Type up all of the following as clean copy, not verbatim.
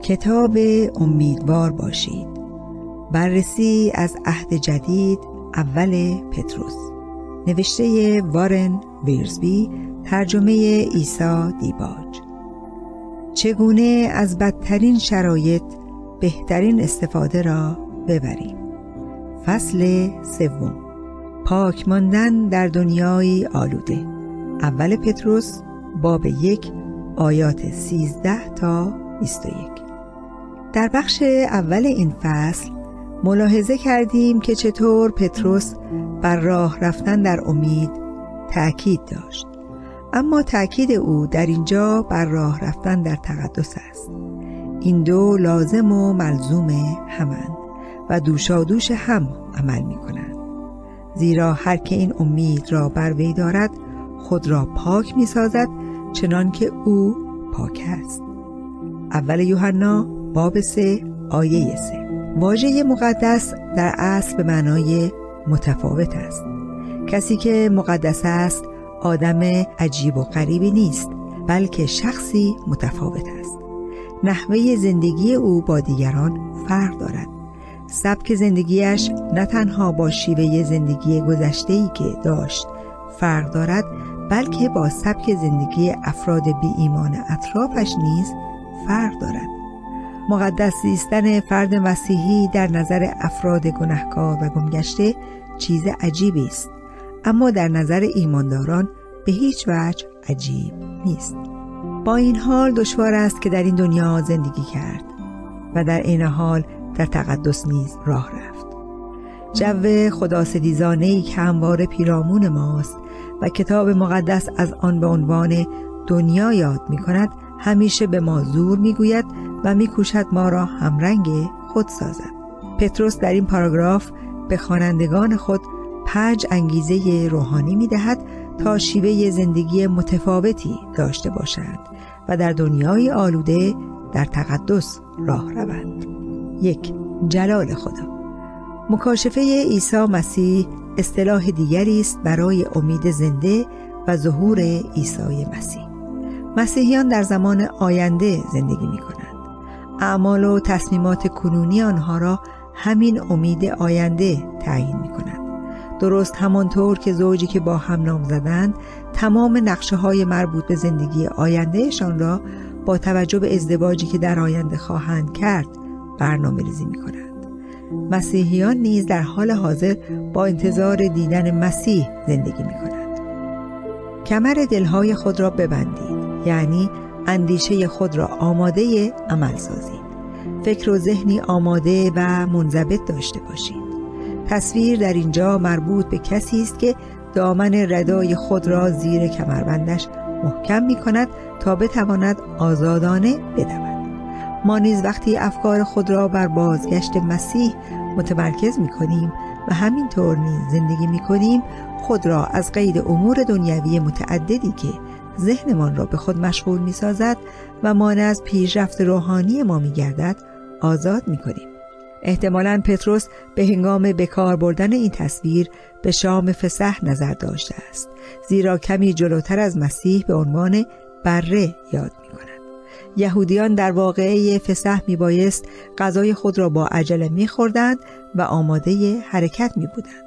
کتاب امیدوار باشید. بررسی از عهد جدید، اول پتروس، نوشته وارن ویرزبی، ترجمه عیسی دیباج. چگونه از بدترین شرایط بهترین استفاده را ببریم. فصل سوم، پاک ماندن در دنیای آلوده. اول پتروس باب 1 آیات 13 تا 21. در بخش اول این فصل ملاحظه کردیم که چطور پتروس بر راه رفتن در امید تأکید داشت، اما تأکید او در اینجا بر راه رفتن در تقدس است. این دو لازم و ملزوم همند و دوشادوش هم عمل می کنند، زیرا هر که این امید را بر وی دارد خود را پاک می سازد چنان که او پاک است. اول یوحنا باب 3 آیه 3. واژه مقدس در اصل به معنای متفاوت است. کسی که مقدس است آدم عجیب و غریبی نیست، بلکه شخصی متفاوت است. نحوه زندگی او با دیگران فرق دارد. سبک زندگیش نه تنها با شیوه زندگی گذشته‌ای که داشت فرق دارد، بلکه با سبک زندگی افراد بی ایمان اطرافش نیز فرق دارد. مقدس زیستن فرد مسیحی در نظر افراد گناهکار و گمگشته چیز عجیبی است، اما در نظر ایمانداران به هیچ وجه عجیب نیست. با این حال دشوار است که در این دنیا زندگی کرد و در این حال در تقدس نیز راه رفت. جو خداستیزانه‌ای که همواره پیرامون ماست و کتاب مقدس از آن به عنوان دنیا یاد می کند، همیشه به ما زور می گوید و می کوشد ما را همرنگ خود سازد. پتروس در این پاراگراف به خوانندگان خود 5 انگیزه روحانی می دهد تا شیوه زندگی متفاوتی داشته باشند و در دنیای آلوده در تقدس راه روند. 1. جلال خدا. مکاشفه عیسی مسیح اصطلاح دیگری است برای امید زنده و ظهور عیسی مسیح. مسیحیان در زمان آینده زندگی می کنند. اعمال و تصمیمات کنونی آنها را همین امید آینده تعیین می کند. درست همانطور که زوجی که با هم نام زدند تمام نقشه های مربوط به زندگی آیندهشان را با توجه به ازدواجی که در آینده خواهند کرد برنامه ریزی می کنند. مسیحیان نیز در حال حاضر با انتظار دیدن مسیح زندگی می کنند. کمر دلهای خود را ببندید، یعنی اندیشه خود را آماده عمل سازید. فکر و ذهنی آماده و منضبط داشته باشید. تصویر در اینجا مربوط به کسی است که دامن ردای خود را زیر کمربندش محکم می کند تا بتواند آزادانه بدود. ما نیز وقتی افکار خود را بر بازگشت مسیح متمرکز می کنیم و همینطور نیز زندگی می کنیم، خود را از قید امور دنیوی متعددی که ذهنمان را به خود مشغول می سازد و مانع از پیشرفت روحانی ما می گردد آزاد می کنیم. احتمالاً پتروس به هنگام بکار بردن این تصویر به شام فسح نظر داشته است، زیرا کمی جلوتر از مسیح به عنوان بره یاد می کند. یهودیان در واقعه فسح می بایست غذای خود را با عجله می خوردند و آماده حرکت می بودند.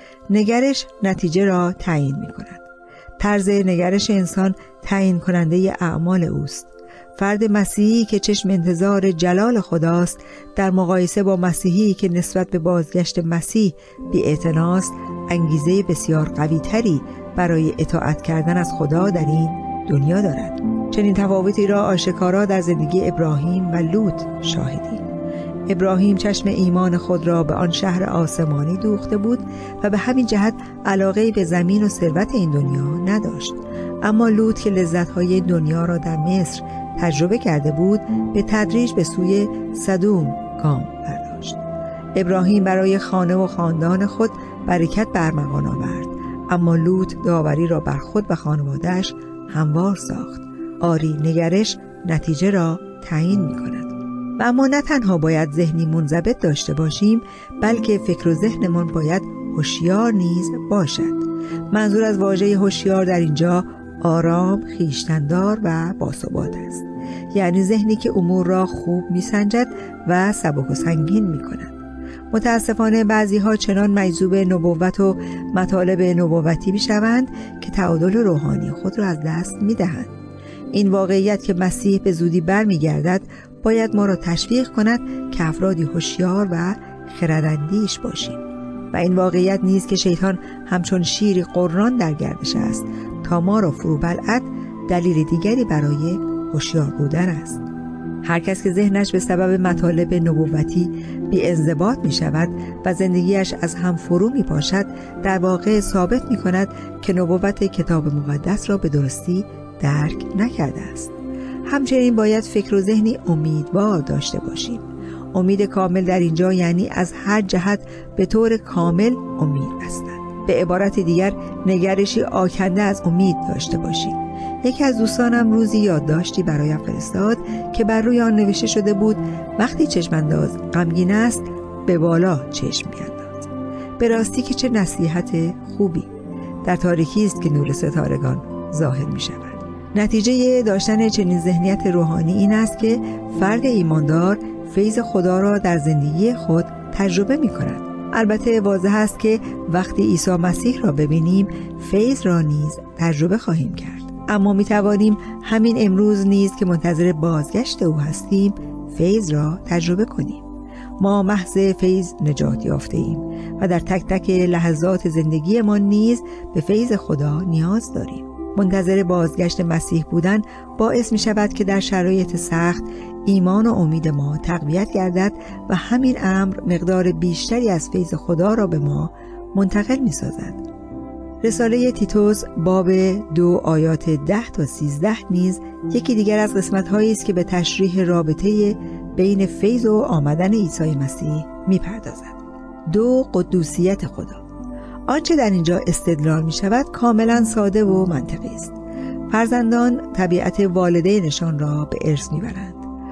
نگرش نتیجه را تعیین می کند. طرز نگرش انسان تعیین کننده اعمال اوست. فرد مسیحی که چشم انتظار جلال خداست در مقایسه با مسیحی که نسبت به بازگشت مسیح بی‌اعتناست، انگیزه بسیار قوی تری برای اطاعت کردن از خدا در این دنیا دارد. چنین تفاوتی را آشکارا در زندگی ابراهیم و لوط شاهدیم. ابراهیم چشم ایمان خود را به آن شهر آسمانی دوخته بود و به همین جهت علاقه به زمین و ثروت این دنیا نداشت. اما لوط که لذت‌های دنیا را در مصر تجربه کرده بود، به تدریج به سوی سدوم گام برداشت. ابراهیم برای خانه و خاندان خود برکت برمغان آورد، اما لوط داوری را بر خود و خانواده‌اش هموار ساخت. آری، نگرش نتیجه را تعیین می کند. و اما نه تنها باید ذهنی منضبط داشته باشیم، بلکه فکر و ذهنمان باید هوشیار نیز باشد. منظور از واژه هوشیار در اینجا آرام، خویشتن‌دار و باثبات است. یعنی ذهنی که امور را خوب میسنجد و سبک و سنگین میکند. متاسفانه بعضی‌ها چنان مجذوب نبوت و مطالب نبوتی میشوند که تعادل روحانی خود را از دست میدهند. این واقعیت که مسیح به زودی برمیگردد باید ما را تشویق کند که افرادی هوشیار و خرداندیش باشیم. و این واقعیت نیست که شیطان همچون شیری قران در گردش است تا ما را فرو بلعد، دلیل دیگری برای هوشیار بودن است. هر کس که ذهنش به سبب مطالب نبوتی بی انضباط می شود و زندگیش از هم فرو می پاشد، در واقع ثابت می کند که نبوت کتاب مقدس را به درستی درک نکرده است. همچنین باید فکر و ذهنی امیدوار داشته باشیم. امید کامل در اینجا یعنی از هر جهت به طور کامل امید بستن. به عبارت دیگر نگرشی آکنده از امید داشته باشیم. یکی از دوستانم روزی یادداشتی برایم فرستاد که بر روی آن نوشته شده بود: وقتی چشمانداز غمگین است به بالا چشم بینداز. به راستی که چه نصیحت خوبی! در تاریکی است که نور ستارگان ظاهر می شود. نتیجه داشتن چنین ذهنیت روحانی این است که فرد ایماندار فیض خدا را در زندگی خود تجربه می کند. البته واضح است که وقتی عیسی مسیح را ببینیم فیض را نیز تجربه خواهیم کرد. اما می توانیم همین امروز نیز که منتظر بازگشت او هستیم فیض را تجربه کنیم. ما محض فیض نجات یافته ایم و در تک تک لحظات زندگی ما نیز به فیض خدا نیاز داریم. منتظر بازگشت مسیح بودن باعث می شود که در شرایط سخت ایمان و امید ما تقویت گردد و همین امر مقدار بیشتری از فیض خدا را به ما منتقل می سازد. رساله تیتوس باب 2 آیات 10 تا 13 نیز یکی دیگر از قسمت‌هایی است که به تشریح رابطه بین فیض و آمدن عیسی مسیح می‌پردازد. 2 قدوسیت خدا. آنچه در اینجا استدلال می‌شود کاملا ساده و منطقی است. فرزندان طبیعت والدینشان را به ارث می‌برند.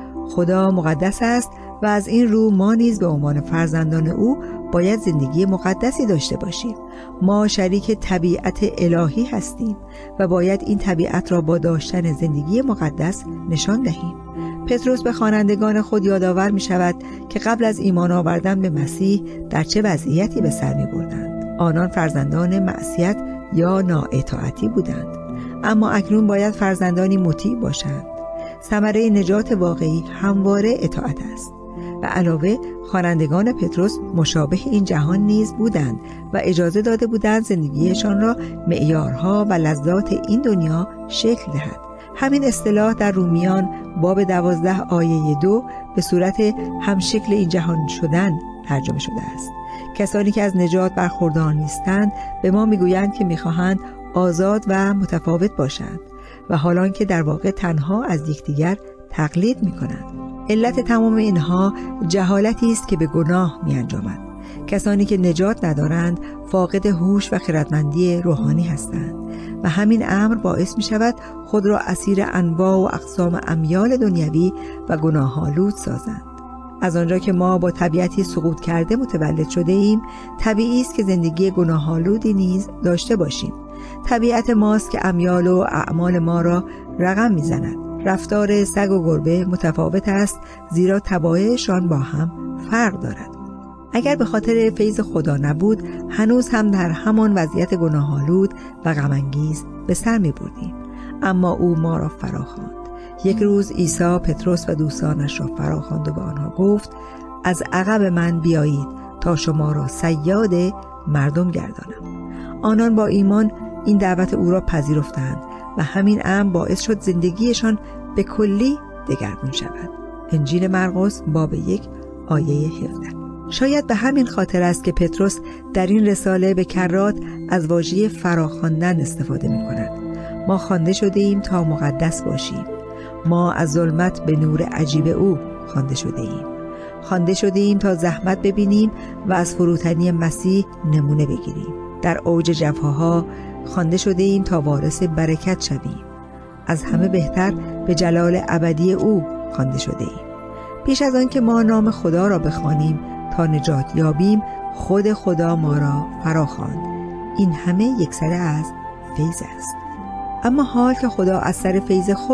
خدا مقدس است و از این رو ما نیز به عنوان فرزندان او باید زندگی مقدسی داشته باشیم. ما شریک طبیعت الهی هستیم و باید این طبیعت را با داشتن زندگی مقدس نشان دهیم. پتروس به خوانندگان خود یادآور می شود که قبل از ایمان آوردن به مسیح در چه وضعیتی به سر می بردند. آنان فرزندان معصیت یا نااطاعتی بودند، اما اکنون باید فرزندانی مطیع باشند. ثمره نجات واقعی همواره اطاعت است. و علاوه خوانندگان پتروس مشابه این جهان نیز بودند و اجازه داده بودند زندگیشان را معیارها و لذات این دنیا شکل دهد. همین اصطلاح در رومیان باب 12 آیه 2 به صورت همشکل این جهان شدن ترجمه شده است. کسانی که از نجات برخوردار نیستند به ما میگویند که میخواهند آزاد و متفاوت باشند و حالان که در واقع تنها از یکدیگر تقلید میکنند. علت تمام اینها جهالتی است که به گناه می انجامد. کسانی که نجات ندارند فاقد هوش و خردمندی روحانی هستند و همین امر باعث می شود خود را اسیر انواع و اقسام امیال دنیوی و گناه‌آلود سازند. از آنجا که ما با طبیعتی سقوط کرده متولد شده ایم، طبیعی است که زندگی گناه‌آلودی نیز داشته باشیم. طبیعت ماست که امیال و اعمال ما را رقم می زند. رفتار سگ و گربه متفاوت است زیرا طبایعشان با هم فرق دارد. اگر به خاطر فیض خدا نبود هنوز هم در همان وضعیت گناه‌آلود و غم‌انگیز به سر می بردیم، اما او ما را فراخواند. یک روز عیسی پتروس و دوستانش را فراخواند و به آنها گفت: از عقب من بیایید تا شما را صیاد مردم گردانم. آنان با ایمان این دعوت او را پذیرفتند و همین امر باعث شد زندگیشان به کلی دگرگون شود. انجیل مرقس باب 1 آیه 17. شاید به همین خاطر است که پتروس در این رساله به کرات از واژه فراخواندن استفاده می کند. ما خوانده شده ایم تا مقدس باشیم. ما از ظلمت به نور عجیب او خوانده شده ایم. خوانده شده ایم تا زحمت ببینیم و از فروتنی مسیح نمونه بگیریم. در اوج جفاها خوانده شده ایم تا وارث برکت شویم. از همه بهتر به جلال ابدی او خوانده شده ایم. پیش از آن که ما نام خدا را بخوانیم تا نجات یابیم، خود خدا ما را فراخواند. این همه یکسره از فیض است. اما حال که خدا از سر فیض خود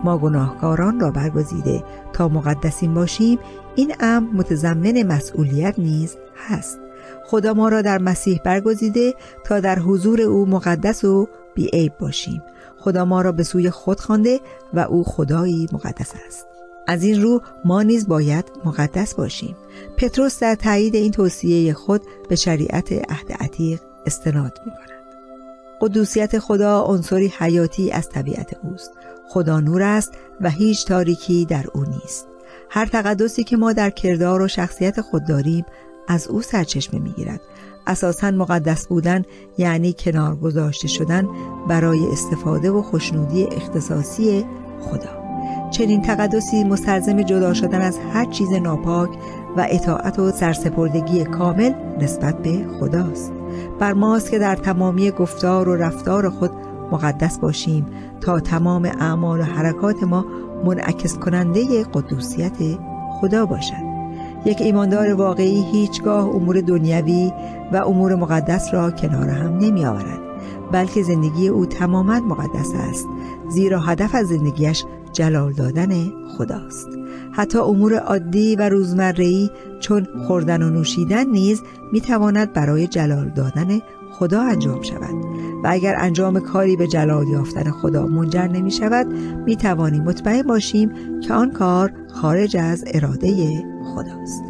ما گناهکاران را برگزیده تا مقدسین باشیم، این امر متضمن مسئولیت نیز هست. خدا ما را در مسیح برگزیده تا در حضور او مقدس و بی‌عیب باشیم. خدا ما را به سوی خود خوانده و او خدایی مقدس است. از این رو ما نیز باید مقدس باشیم. پتروس در تایید این توصیه خود به شریعت عهد عتیق استناد می‌کند. قدوسیت خدا عنصری حیاتی از طبیعت اوست. خدا نور است و هیچ تاریکی در او نیست. هر تقدسی که ما در کردار و شخصیت خود داریم از او سرچشمه می‌گیرد. اساساً مقدس بودن یعنی کنار گذاشته شدن برای استفاده و خوشنودی اختصاصی خدا. چنین تقدسی مستلزم جدا شدن از هر چیز ناپاک و اطاعت و سرسپردگی کامل نسبت به خداست. بر ماست که در تمامی گفتار و رفتار خود مقدس باشیم تا تمام اعمال و حرکات ما منعکس کننده قدوسیت خدا باشد. یک ایماندار واقعی هیچگاه امور دنیوی و امور مقدس را کنار هم نمی آورد، بلکه زندگی او تماماً مقدس است، زیرا هدف از زندگیش جلال دادن خداست. حتی امور عادی و روزمره‌ای چون خوردن و نوشیدن نیز میتواند برای جلال دادن خدا انجام شود و اگر انجام کاری به جلال یافتن خدا منجر نمی شود میتوانیم مطمئن باشیم که آن کار خارج از اراده خداست.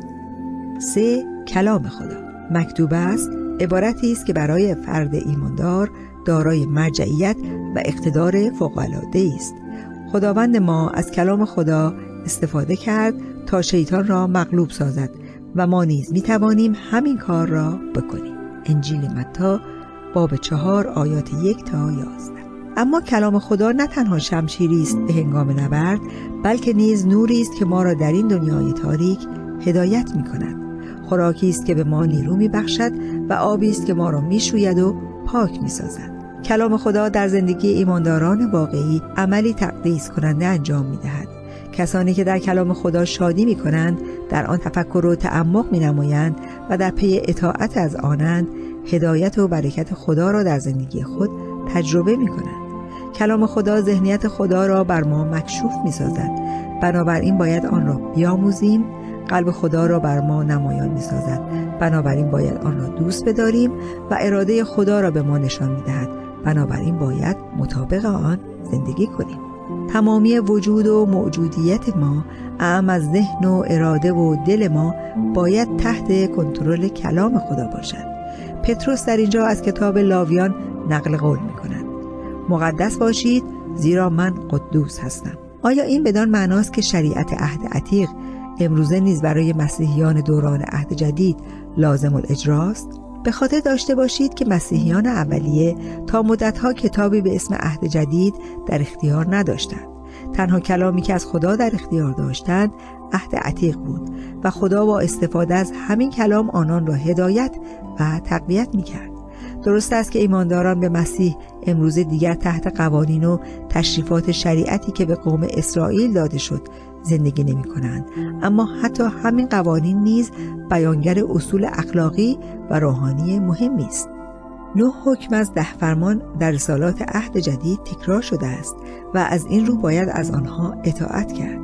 3. کلام خدا. مکتوب است عبارتی است که برای فرد ایماندار دارای مرجعیت و اقتدار فوق‌العاده است. خداوند ما از کلام خدا استفاده کرد تا شیطان را مغلوب سازد و ما نیز می توانیم همین کار را بکنیم. انجیل متی باب 4 آیات 1 تا 11. اما کلام خدا نه تنها شمشیری است به هنگام نبرد، بلکه نیز نوری است که ما را در این دنیای تاریک هدایت می کند. خوراکی است که به ما نیرو می بخشد و آبی است که ما را می شوید و پاک می سازد. کلام خدا در زندگی ایمانداران واقعی عملی تقدیس کننده انجام می دهد. کسانی که در کلام خدا شادی می کنند، در آن تفکر و تعمق می نمایند و در پی اطاعت از آنند، هدایت و برکت خدا را در زندگی خود تجربه می کنند. کلام خدا ذهنیت خدا را بر ما مکشوف می سازد. بنابراین باید آن را بیاموزیم. قلب خدا را بر ما نمایان می سازد. بنابراین باید آن را دوست بداریم و اراده خدا را به ما نشان می دهد. بنابراین باید مطابق آن زندگی کنیم. تمامی وجود و موجودیت ما، اعم از ذهن و اراده و دل ما، باید تحت کنترل کلام خدا باشد. پتروس در اینجا از کتاب لاویان نقل قول می کند: مقدس باشید زیرا من قدوس هستم. آیا این بدان معناست که شریعت عهد عتیق امروزه نیز برای مسیحیان دوران عهد جدید لازم الاجراست؟ به خاطر داشته باشید که مسیحیان اولیه تا مدتها کتابی به اسم عهد جدید در اختیار نداشتند. تنها کلامی که از خدا در اختیار داشتند عهد عتیق بود و خدا با استفاده از همین کلام آنان را هدایت و تقویت می‌کرد. درست است که ایمانداران به مسیح امروزه دیگر تحت قوانین و تشریفات شریعتی که به قوم اسرائیل داده شد زندگی نمی کنند، اما حتی همین قوانین نیز بیانگر اصول اخلاقی و روحانی مهمی است. 9 حکم از 10 فرمان در رسالات عهد جدید تکرار شده است و از این رو باید از آنها اطاعت کرد.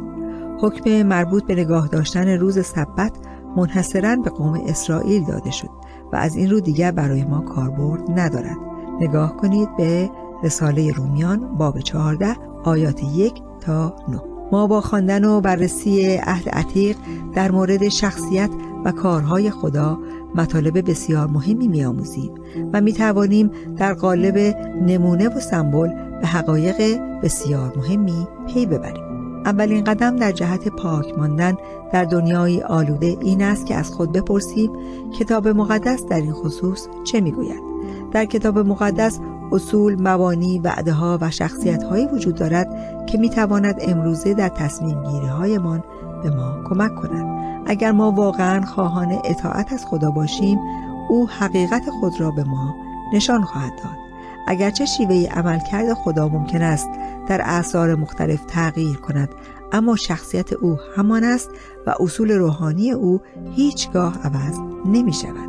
حکم مربوط به نگاه داشتن روز سبت منحصراً به قوم اسرائیل داده شد و از این رو دیگر برای ما کاربرد ندارد. نگاه کنید به رساله رومیان باب 14 آیات 1 تا 9. ما با خواندن و بررسی عهد عتیق در مورد شخصیت و کارهای خدا مطالب بسیار مهمی می‌آموزیم و می‌توانیم در قالب نمونه و سمبل به حقایق بسیار مهمی پی ببریم. اولین قدم در جهت پاک ماندن در دنیای آلوده این است که از خود بپرسیم کتاب مقدس در این خصوص چه می‌گوید؟ در کتاب مقدس اصول، مبانی، وعده‌ها و شخصیت‌هایی وجود دارد که می‌تواند امروزه در تصمیم گیری‌هایمان به ما کمک کند. اگر ما واقعاً خواهان اطاعت از خدا باشیم، او حقیقت خود را به ما نشان خواهد داد. اگرچه شیوه عملکرد خدا ممکن است در اعصار مختلف تغییر کند، اما شخصیت او همان است و اصول روحانی او هیچگاه عوض نمی شود.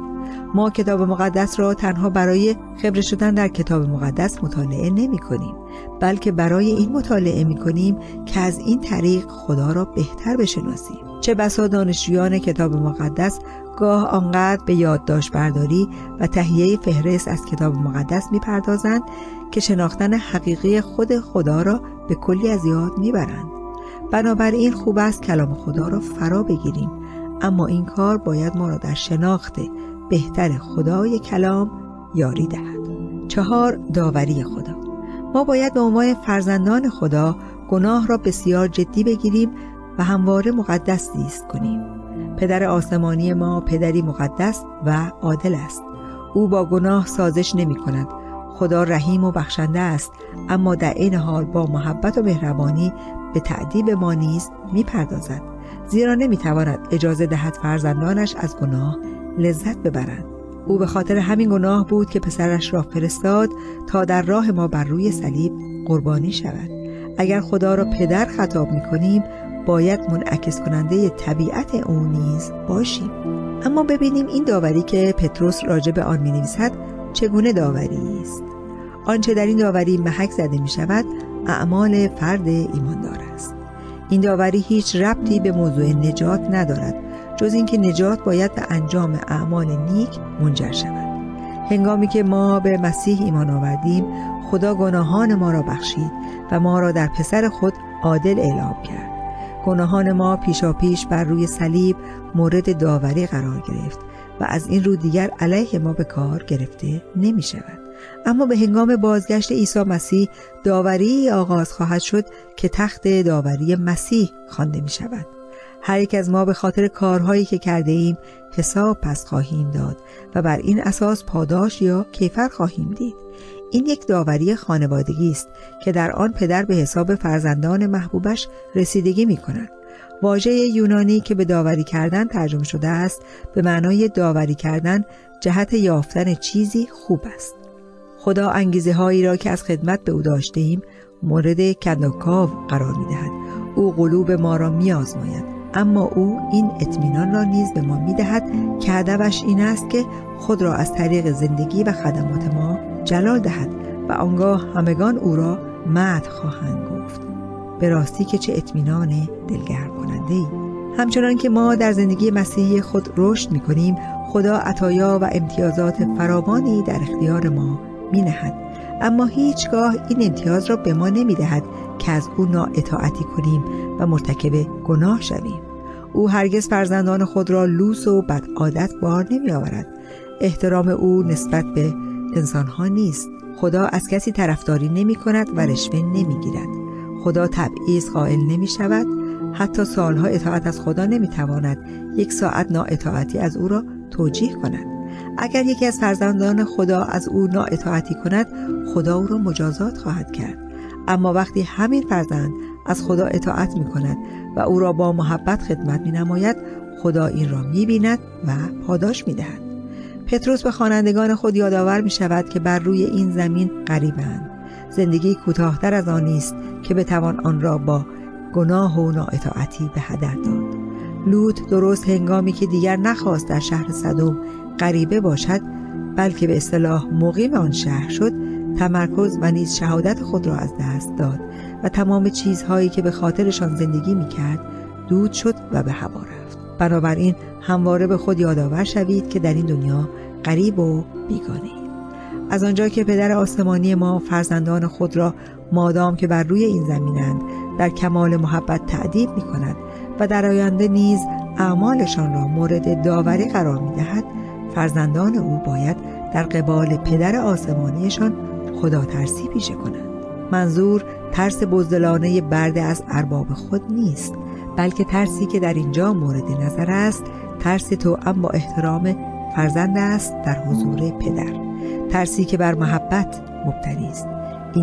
ما کتاب مقدس را تنها برای خبره شدن در کتاب مقدس مطالعه نمی کنیم، بلکه برای این مطالعه می کنیم که از این طریق خدا را بهتر بشناسیم. چه بسا دانشجویان کتاب مقدس گاه آنقدر به یادداشت برداری و تهیه فهرست از کتاب مقدس می پردازند که شناختن حقیقی خود خدا را به کلی از یاد می برند. بنابراین خوب است کلام خدا را فرا بگیریم، اما این کار باید ما را در شناخت بهتر خدای کلام یاری دهد. 4. داوری خدا. ما باید به عنوان فرزندان خدا گناه را بسیار جدی بگیریم و همواره مقدس زیست کنیم. پدر آسمانی ما پدری مقدس و عادل است. او با گناه سازش نمی کند. خدا رحیم و بخشنده است، اما در این حال با محبت و مهربانی به تأدیب ما نیز می پردازد، زیرا نمی تواند اجازه دهد فرزندانش از گناه لذت ببرند. او به خاطر همین گناه بود که پسرش را فرستاد تا در راه ما بر روی صلیب قربانی شود. اگر خدا را پدر خطاب می کنیم، باید منعکس کننده طبیعت او نیز باشیم. اما ببینیم این داوری که پتروس راجع به آن می نویسد چگونه داوری است. آنچه در این داوری محک زده می شود اعمال فرد ایماندار است. این داوری هیچ ربطی به موضوع نجات ندارد، جز اینکه نجات باید به انجام اعمال نیک منجر شود. هنگامی که ما به مسیح ایمان آوردیم، خدا گناهان ما را بخشید و ما را در پسر خود عادل اعلام کرد. گناهان ما پیشاپیش بر روی صلیب مورد داوری قرار گرفت و از این رو دیگر علیه ما به کار گرفته نمی شود. اما به هنگام بازگشت عیسی مسیح داوری آغاز خواهد شد که تخت داوری مسیح خوانده می شود. هر یک از ما به خاطر کارهایی که کرده ایم حساب پس خواهیم داد و بر این اساس پاداش یا کیفر خواهیم دید. این یک داوری خانوادگی است که در آن پدر به حساب فرزندان محبوبش رسیدگی می کند. واژه یونانی که به داوری کردن ترجمه شده است به معنای داوری کردن جهت یافتن چیزی خوب است. خدا انگیزه هایی را که از خدمت به او داشته ایم مورد کندوکاو قرار می دهد. او قلوب ما را می آزماید، اما او این اطمینان را نیز به ما می دهد که هدفش این است که خود را از طریق زندگی و خدمات ما جلال دهد و آنگاه همگان او را مدح خواهند گفت. به راستی که چه اطمینان دلگرم کننده‌ای. همچنان که ما در زندگی مسیحی خود رشد می کنیم، خدا عطایا و امتیازات فراوانی در اختیار ما می نهد، اما هیچگاه این امتیاز را به ما نمی دهد که از او نااطاعتی کنیم و مرتکب گناه شویم. او هرگز فرزندان خود را لوس و بد عادت بار نمی آورد. احترام او نسبت به انسانها نیست. خدا از کسی طرفداری نمی کند و رشوه نمی گیرد. خدا تبعیض قائل نمی شود. حتی سالها اطاعت از خدا نمی تواند 1 ساعت نااطاعتی از او را توجیه کند. اگر یکی از فرزندان خدا از او نااطاعتی کند، خدا او را مجازات خواهد کرد. اما وقتی همین فرزند از خدا اطاعت می کند و او را با محبت خدمت می نماید، خدا این را می بیند و پاداش می دهد. پتروس به خوانندگان خود یادآور می شود که بر روی این زمین غریبند. زندگی کوتاه‌تر از آن است که بتوان آن را با گناه و نااطاعتی به هدر داد. لوط درست هنگامی که دیگر نخواست در شهر سدوم غریبه باشد، بلکه به اصطلاح مقیم آن شهر شد، تمرکز و نیز شهادت خود را از دست داد و تمام چیزهایی که به خاطرشان زندگی می‌کرد دود شد و به هوا رفت. بنابراین همواره به خود یادآور شوید که در این دنیا غریب و بیگانه اید. از آنجا که پدر آسمانی ما فرزندان خود را مادام که بر روی این زمینند در کمال محبت تأدیب می‌کند و در آینده نیز اعمالشان را مورد داوری قرار می‌دهد، فرزندان او باید در قبال پدر آسمانیشان خدا ترسی پیشه کنند. منظور ترس بزدلانه برده از ارباب خود نیست، بلکه ترسی که در اینجا مورد نظر است، ترس توأم با احترام فرزند است در حضور پدر، ترسی که بر محبت مبتنی است. این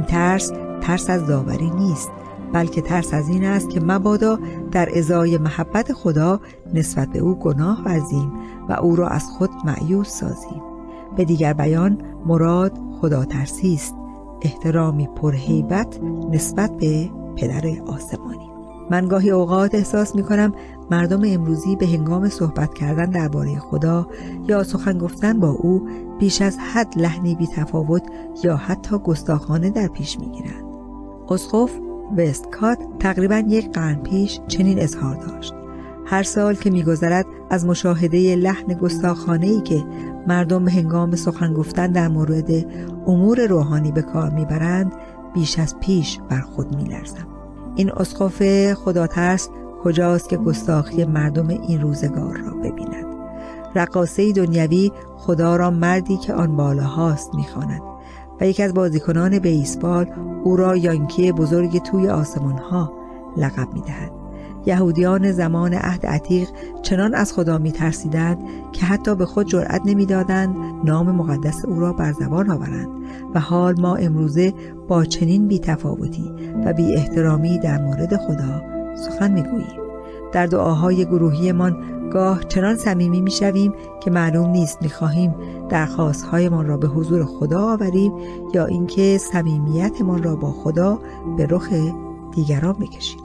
ترس از داوری نیست، بلکه ترس از این است که مبادا در ازای محبت خدا نسبت به او گناه ورزیم و او را از خود مایوس سازیم. به دیگر بیان مراد خدا ترسی است، احترامی پرهیبت نسبت به پدر آسمانی. من گاهی اوقات احساس می کنم مردم امروزی به هنگام صحبت کردن درباره خدا یا سخن گفتن با او بیش از حد لحنی بی تفاوت یا حتی گستاخانه در پیش می‌گیرند. اسقف وستکات تقریباً 1 قرن پیش چنین اظهار داشت: هر سال که می‌گذرد از مشاهده لحن گستاخانه‌ای که مردم به هنگام سخن گفتن در مورد امور روحانی به کار می‌برند بیش از پیش بر خود می‌لرزم. این اسقف خداترس کجاست که گستاخی مردم این روزگار را ببیند؟ رقاصه دنیوی خدا را مردی که آن بالاهاست می‌خواند و یکی از بازیکنان بیسبال او را یانکی بزرگ توی آسمان‌ها لقب می‌دهد. یهودیان زمان عهد عتیق چنان از خدا می‌ترسیدند که حتی به خود جرأت نمی‌دادند نام مقدس او را بر زبان آورند و حال ما امروزه با چنین بی‌تفاوتی و بی احترامی در مورد خدا سخن می‌گوییم. در دعاهای گروهیمان گاه چنان صمیمی می‌شویم که معلوم نیست می‌خواهیم درخواست‌هایمان را به حضور خدا آوریم یا اینکه صمیمیتمان را با خدا به رخ دیگران بکشیم.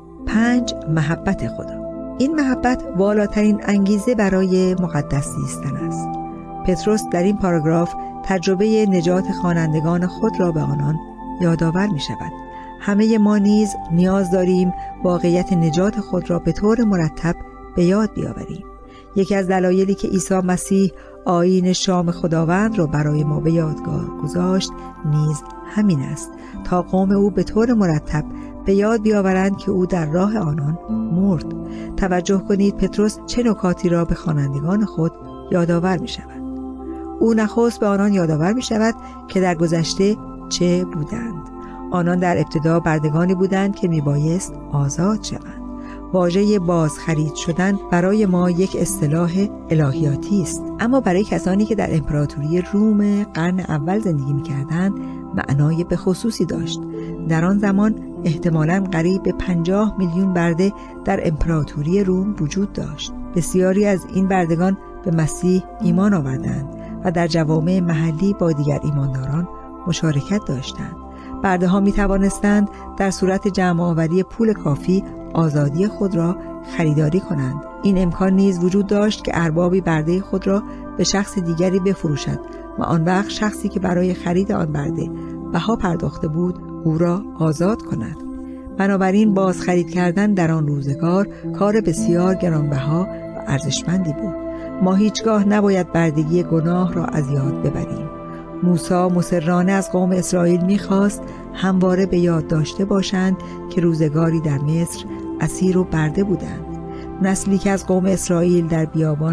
5. محبت خدا. این محبت والاترین انگیزه برای مقدس زیستن است. پتروس در این پاراگراف تجربه نجات خوانندگان خود را به آنان یادآور می‌شود. همه ما نیز نیاز داریم واقعیت نجات خود را به طور مرتب به یاد بیاوریم. یکی از دلایلی که عیسی مسیح آیین شام خداوند را برای ما به یادگار گذاشت نیز همین است تا قوم او به طور مرتب به یاد بیاورند که او در راه آنان مرد. توجه کنید پتروس چه نکاتی را به خوانندگان خود یادآور می شود. او نخست به آنان یادآور می شود که در گذشته چه بودند. آنان در ابتدا بردگانی بودند که می بایست آزاد شوند. واژه بازخرید شدن برای ما یک اصطلاح الهیاتی است، اما برای کسانی که در امپراتوری روم قرن اول زندگی می‌کردند معنای به خصوصی داشت. در آن زمان احتمالاً قریب به 50 میلیون برده در امپراتوری روم وجود داشت. بسیاری از این بردگان به مسیح ایمان آوردند و در جوامع محلی با دیگر ایمانداران مشارکت داشتند. برده ها می توانستند در صورت جمع آوری پول کافی آزادی خود را خریداری کنند. این امکان نیز وجود داشت که اربابی برده خود را به شخص دیگری بفروشد و آن وقت شخصی که برای خرید آن برده بها پرداخته بود او را آزاد کند. بنابراین باز خرید کردن در آن روزگار کار بسیار گرانبها و ارزشمندی بود. ما هیچگاه نباید بردگی گناه را از یاد ببریم. موسی مصرانه از قوم اسرائیل می‌خواست همواره به یاد داشته باشند که روزگاری در مصر اسیر و برده بودند. نسلی که از قوم اسرائیل در بیابان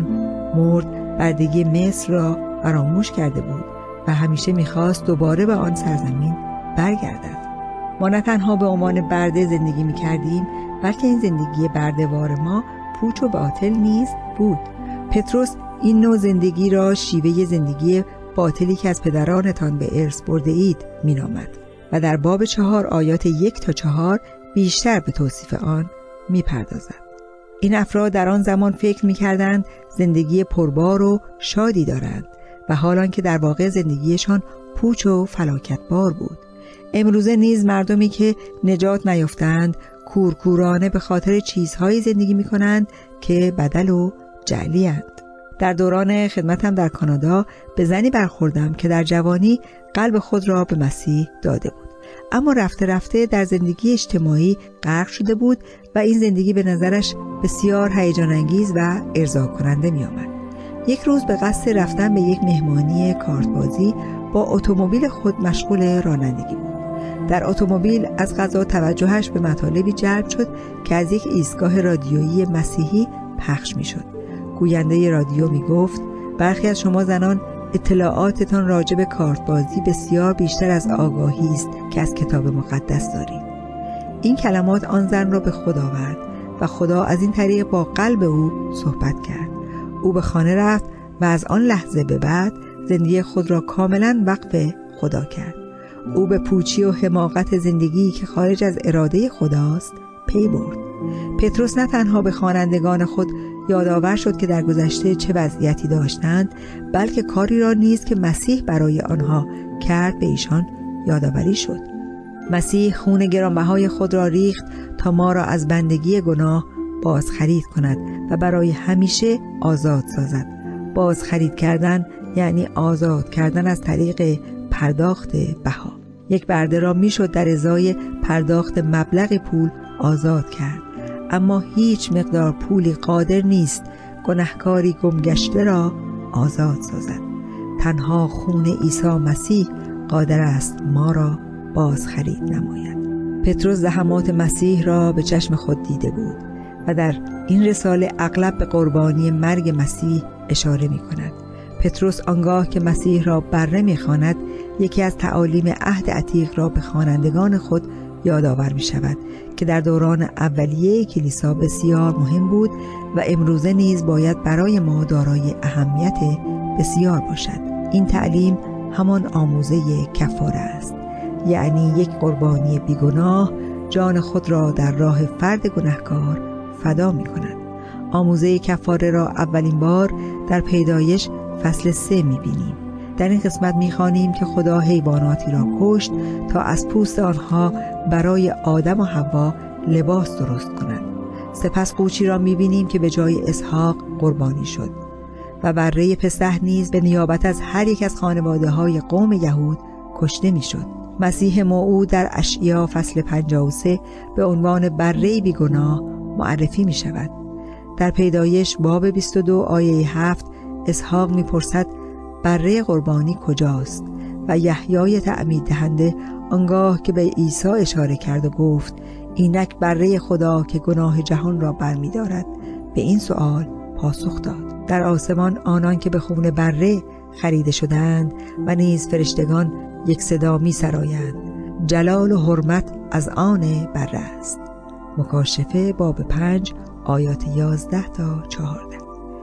مرد بردگی مصر را فراموش کرده بود و همیشه می‌خواست دوباره به آن سرزمین برگردد. ما نه تنها به عنوان برده زندگی می‌کردیم بلکه این زندگی برده‌وار ما پوچ و باطل نیز بود. پتروس این نوع زندگی را شیوه زندگی باطلی که از پدرانتان به ارث برده اید می نامد و در باب 4 آیات 1 تا 4 بیشتر به توصیف آن می پردازد. این افراد در آن زمان فکر می کردند زندگی پربار و شادی دارند و حالان که در واقع زندگیشان پوچ و فلاکتبار بود. امروزه نیز مردمی که نجات نیافتند کورکورانه به خاطر چیزهایی زندگی می کنند که بدل و جعلی اند. در دوران خدمتم در کانادا به زنی برخوردم که در جوانی قلب خود را به مسیح داده بود، اما رفته رفته در زندگی اجتماعی غرق شده بود و این زندگی به نظرش بسیار هیجان انگیز و ارضا کننده می آمد. یک روز به قصد رفتن به یک مهمانی کارتبازی با اتومبیل خود مشغول رانندگی بود. در اتومبیل از قضا توجهش به مطالبی جلب شد که از یک ایستگاه رادیویی مسیحی پخش می شد. گوینده رادیو می گفت برخی از شما زنان اطلاعاتتان راجع به کارتبازی بسیار بیشتر از آگاهی است که از کتاب مقدس دارید. این کلمات آن زن را به خود آورد و خدا از این طریق با قلب او صحبت کرد. او به خانه رفت و از آن لحظه به بعد زندگی خود را کاملا وقف خدا کرد. او به پوچی و حماقت زندگی که خارج از اراده خداست پی برد. پتروس نه تنها به خوانندگان خود یادآور شد که در گذشته چه وضعیتی داشتند، بلکه کاری را نیز که مسیح برای آنها کرد به ایشان یادآوری شد. مسیح خون گرانبهای خود را ریخت تا ما را از بندگی گناه بازخرید کند و برای همیشه آزاد سازد. بازخرید کردن یعنی آزاد کردن از طریق پرداخت بها. یک برده را میشد در ازای پرداخت مبلغ پول آزاد کرد، اما هیچ مقدار پولی قادر نیست گنهکاری گمگشته را آزاد سازد. تنها خون عیسی مسیح قادر است ما را بازخرید نماید. پتروس زحمات مسیح را به چشم خود دیده بود و در این رساله اغلب به قربانی مرگ مسیح اشاره می کند. پتروس آنگاه که مسیح را بره می خواند، یکی از تعالیم عهد عتیق را به خوانندگان خود یادآور می شود که در دوران اولیه کلیسا بسیار مهم بود و امروزه نیز باید برای ما دارای اهمیت بسیار باشد. این تعلیم همان آموزه کفاره است، یعنی یک قربانی بیگناه جان خود را در راه فرد گناهکار فدا می کند. آموزه کفاره را اولین بار در پیدایش فصل 3 می بینیم. در این قسمت می خوانیم که خدا حیواناتی را کشت تا از پوست آنها برای آدم و حوا لباس درست کند. سپس قوچی را می بینیم که به جای اسحاق قربانی شد و بره پسح نیز به نیابت از هر یک از خانواده های قوم یهود کشته می شد. مسیح موعود در اشعیا فصل 53 به عنوان بره بیگناه معرفی می شود. در پیدایش باب 22 آیه 7 اسحاق می پرسد بره قربانی کجاست؟ و یحیای تعمید دهنده آنگاه که به عیسی اشاره کرد و گفت اینک بره خدا که گناه جهان را برمی دارد، به این سؤال پاسخ داد. در آسمان آنان که به خون بره خریده شدند و نیز فرشتگان یک صدا می سرایند جلال و حرمت از آن بره است. مکاشفه باب 5 آیات 11 تا 14.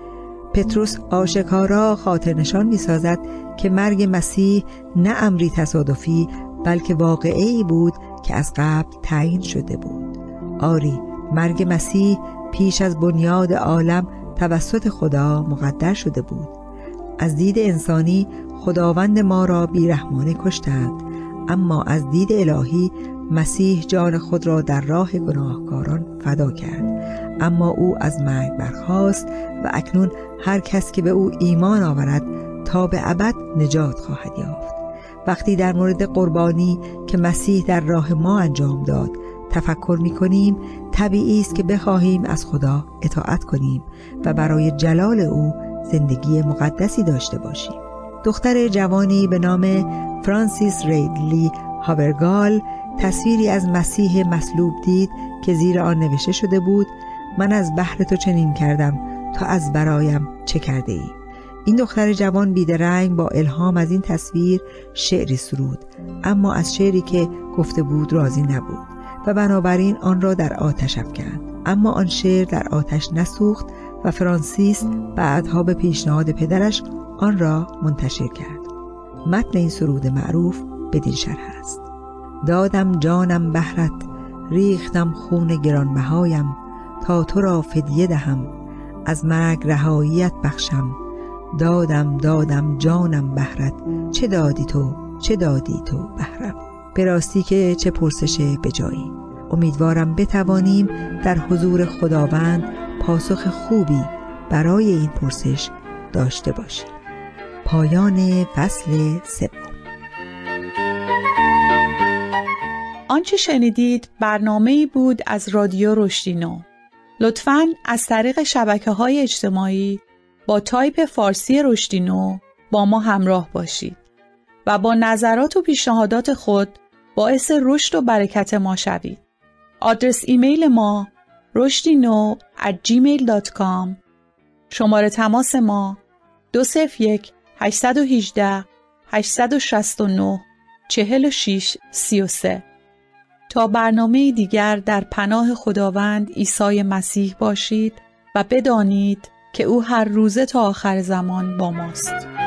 پتروس آشکارا خاطر نشان می سازد که مرگ مسیح نه امری تصادفی بلکه واقعی بود که از قبل تعیین شده بود. آری، مرگ مسیح پیش از بنیاد عالم توسط خدا مقدر شده بود. از دید انسانی خداوند ما را بیرحمانه کشتند، اما از دید الهی مسیح جان خود را در راه گناهکاران فدا کرد. اما او از مرگ برخاست و اکنون هر کس که به او ایمان آورد تا به ابد نجات خواهد یافت. وقتی در مورد قربانی که مسیح در راه ما انجام داد تفکر می کنیم، طبیعی است که بخواهیم از خدا اطاعت کنیم و برای جلال او زندگی مقدسی داشته باشیم. دختر جوانی به نام فرانسیس ریدلی هاورگال تصویری از مسیح مصلوب دید که زیر آن نوشته شده بود من از بهر تو چنین کردم، تو از برایم چه کرده ای؟ این دختر جوان بیدرنگ با الهام از این تصویر شعری سرود، اما از شعری که گفته بود راضی نبود و بنابراین آن را در آتش افکند. اما آن شعر در آتش نسوخت و فرانسیس بعدها به پیشنهاد پدرش آن را منتشر کرد. متن این سرود معروف بدین شرح است: دادم جانم بهرت، ریختم خون گرانبهایم، تا تو را فدیه دهم، از مرگ رهاییت بخشم. دادم جانم بهرت، چه دادی تو بهرم. به راستی که چه پرسش بجایی. امیدوارم بتوانیم در حضور خداوند پاسخ خوبی برای این پرسش داشته باشیم. پایان فصل 3. آنچه شنیدید برنامه‌ای بود از رادیو رشدینو. لطفاً از طریق شبکه‌های اجتماعی با تایپ فارسی رشدینو با ما همراه باشید و با نظرات و پیشنهادات خود باعث رشد و برکت ما شوید. آدرس ایمیل ما rushdino@gmail.com. شماره تماس ما 201 818 869 4633. تا برنامه دیگر در پناه خداوند عیسی مسیح باشید و بدانید که او هر روزه تا آخر زمان با ماست.